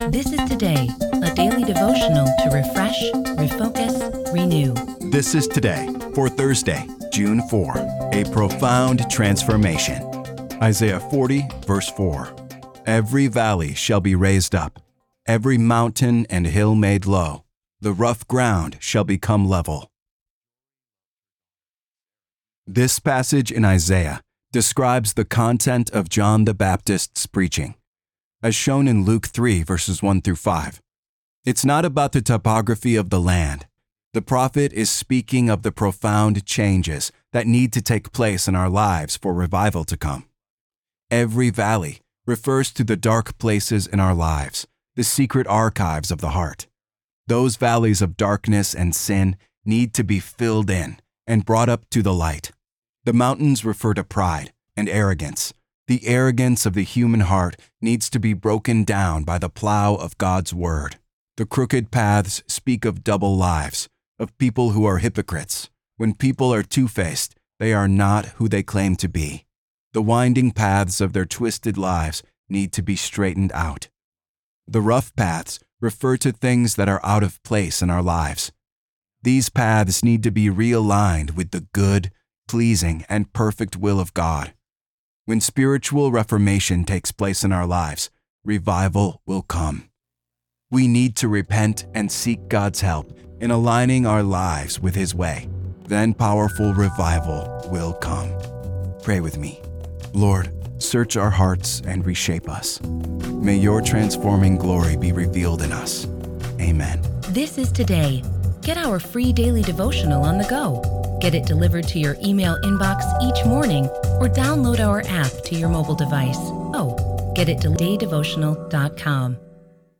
This is Today, a daily devotional to refresh, refocus, renew. This is Today for Thursday, June 4, a profound transformation. Isaiah 40, verse 4. Every valley shall be raised up, every mountain and hill made low. The rough ground shall become level. This passage in Isaiah describes the content of John the Baptist's preaching, as shown in Luke 3, verses 1 through 5. It's not about the topography of the land. The prophet is speaking of the profound changes that need to take place in our lives for revival to come. Every valley refers to the dark places in our lives, the secret archives of the heart. Those valleys of darkness and sin need to be filled in and brought up to the light. The mountains refer to pride and arrogance. The arrogance of the human heart needs to be broken down by the plow of God's word. The crooked paths speak of double lives, of people who are hypocrites. When people are two-faced, they are not who they claim to be. The winding paths of their twisted lives need to be straightened out. The rough paths refer to things that are out of place in our lives. These paths need to be realigned with the good, pleasing, and perfect will of God. When spiritual reformation takes place in our lives, revival will come. We need to repent and seek God's help in aligning our lives with His way. Then powerful revival will come. Pray with me. Lord, search our hearts and reshape us. May your transforming glory be revealed in us. Amen. This is Today. Get our free daily devotional on the go. Get it delivered to your email inbox each morning or download our app to your mobile device. Oh, get it to daydevotional.com.